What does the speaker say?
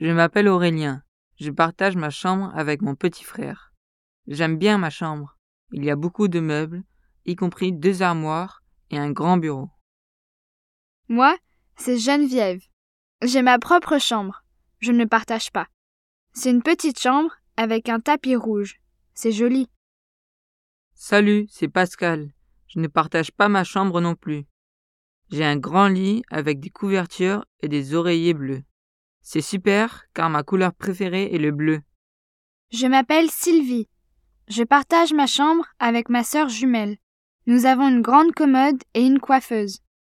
Je m'appelle Aurélien. Je partage ma chambre avec mon petit frère. J'aime bien ma chambre. Il y a beaucoup de meubles, y compris 2 armoires et un grand bureau. Moi, c'est Geneviève. J'ai ma propre chambre. Je ne partage pas. C'est une petite chambre avec un tapis rouge. C'est joli. Salut, c'est Pascal. Je ne partage pas ma chambre non plus. J'ai un grand lit avec des couvertures et des oreillers bleus. C'est super car ma couleur préférée est le bleu. Je m'appelle Sylvie. Je partage ma chambre avec ma sœur jumelle. Nous avons une grande commode et une coiffeuse.